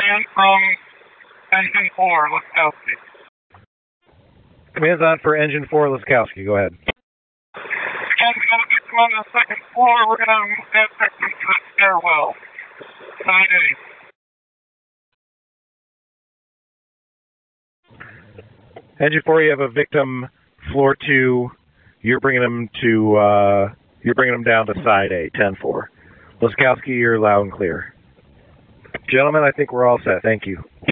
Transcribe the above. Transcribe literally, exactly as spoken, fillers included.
command from Engine four, Laskowski. Command's on for Engine four, Laskowski. Go ahead. And go get you on the second floor. We're going to move that section to the stairwell. Side A. Engine four, you have a victim, floor two. You're bringing them to, uh, you're bringing them down to side A, ten four. Laskowski, you're loud and clear. Gentlemen, I think we're all set. Thank you.